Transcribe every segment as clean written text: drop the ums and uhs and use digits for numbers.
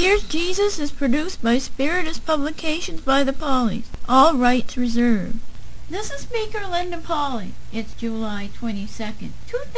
Here's Jesus is produced by Spiritus Publications by the Pauleys. All rights reserved. This is Speaker Linda Pauley. It's July 22nd,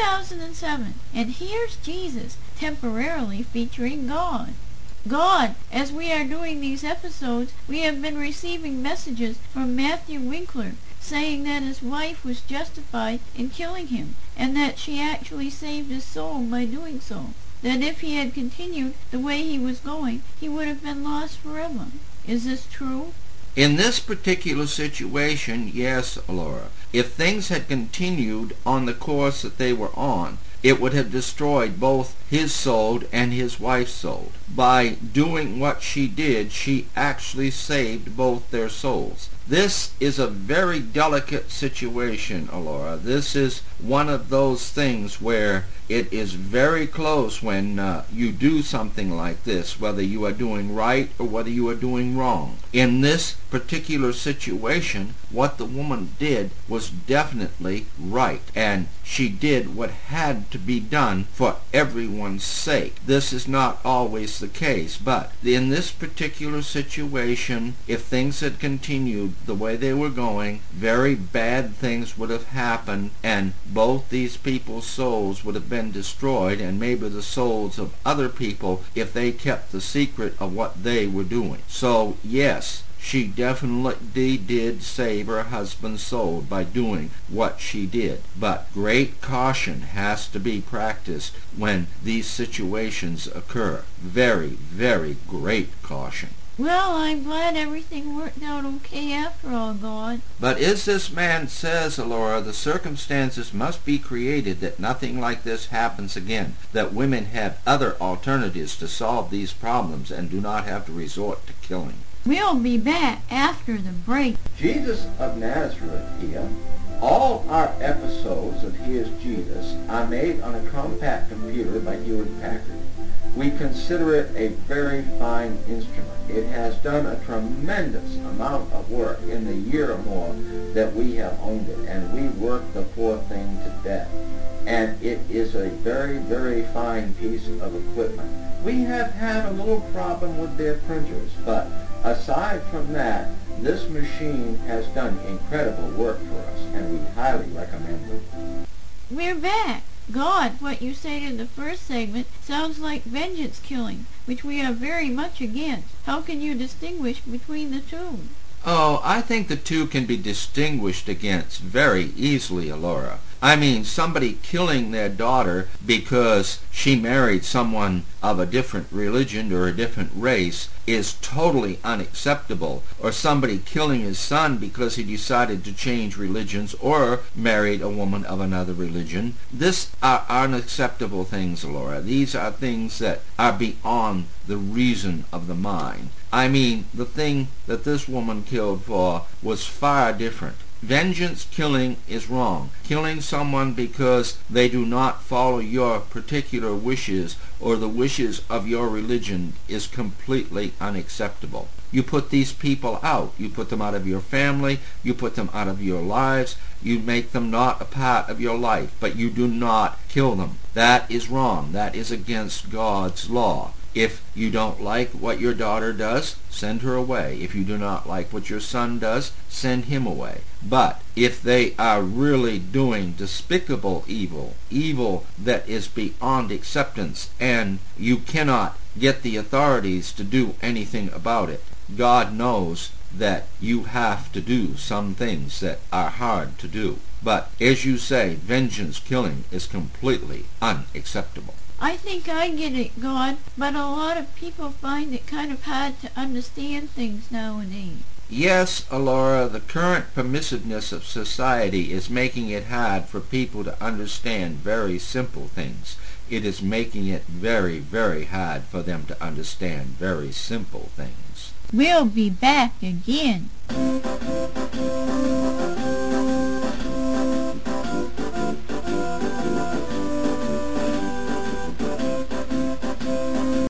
2007, and here's Jesus, temporarily featuring God. God, as we are doing these episodes, we have been receiving messages from Matthew Winkler saying that his wife was justified in killing him, and that she actually saved his soul by doing so. That if he had continued the way he was going, he would have been lost forever. Is this true? In this particular situation, yes, Laura. If things had continued on the course that they were on, it would have destroyed both his soul and his wife's soul. By doing what she did, she actually saved both their souls. This is a very delicate situation, Laura. This is one of those things where it is very close when you do something like this, whether you are doing right or whether you are doing wrong. In this particular situation, what the woman did was definitely right, and she did what had to be done for everyone's sake. This is not always the case, but in this particular situation, if things had continued the way they were going, very bad things would have happened, and both these people's souls would have been destroyed, and maybe the souls of other people if they kept the secret of what they were doing. So yes, she definitely did save her husband's soul by doing what she did. But great caution has to be practiced when these situations occur. Very, very great caution. Well, I'm glad everything worked out okay after all, God. But as this man says, Laura, the circumstances must be created that nothing like this happens again, that women have other alternatives to solve these problems and do not have to resort to killing. We'll be back after the break. Jesus of Nazareth here. All our episodes of Here's Jesus are made on a compact computer by Hewlett-Packard. We consider it a very fine instrument. It has done a tremendous amount of work in the year or more that we have owned it, and we worked the poor thing to death. And it is a very, very fine piece of equipment. We have had a little problem with their printers, but aside from that, this machine has done incredible work for us, and we highly recommend it. We're back. God, what you said in the first segment sounds like vengeance killing, which we are very much against. How can you distinguish between the two? Oh, I think the two can be distinguished against very easily, Laura. I mean, somebody killing their daughter because she married someone of a different religion or a different race is totally unacceptable. Or somebody killing his son because he decided to change religions or married a woman of another religion. These are unacceptable things, Laura. These are things that are beyond the reason of the mind. I mean, the thing that this woman killed for was far different. Vengeance killing is wrong. Killing someone because they do not follow your particular wishes or the wishes of your religion is completely unacceptable. You put these people out. You put them out of your family. You put them out of your lives. You make them not a part of your life, but you do not kill them. That is wrong. That is against God's law. If you don't like what your daughter does, send her away. If you do not like what your son does, send him away. But if they are really doing despicable evil, evil that is beyond acceptance, and you cannot get the authorities to do anything about it, God knows that you have to do some things that are hard to do. But as you say, vengeance killing is completely unacceptable. I think I get it, God, but a lot of people find it kind of hard to understand things nowadays. Yes, Laura, the current permissiveness of society is making it hard for people to understand very simple things. It is making it very, very hard for them to understand very simple things. We'll be back again.